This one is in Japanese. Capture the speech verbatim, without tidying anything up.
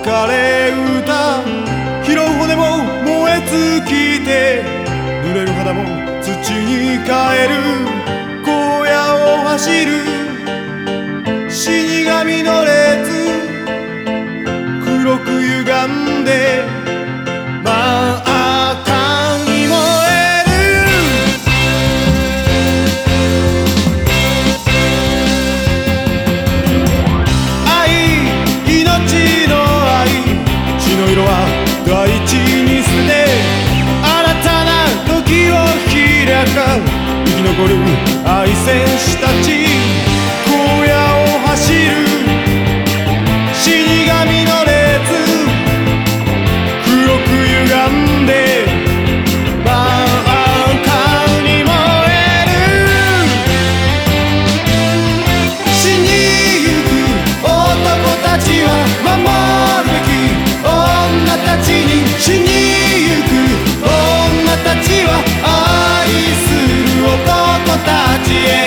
れ歌拾う骨も燃え尽きて濡れる肌も土に変える荒野を走る死神の列黒く歪んで真っ赤に燃える愛命の愛血の色は大地に捨てて新たな時を開か生き残る愛戦士たち荒野を走る死神の列黒く歪んで真っ赤に燃える死にゆく男たちは守るべき女たちに死にゆく女たちは愛する男たちへ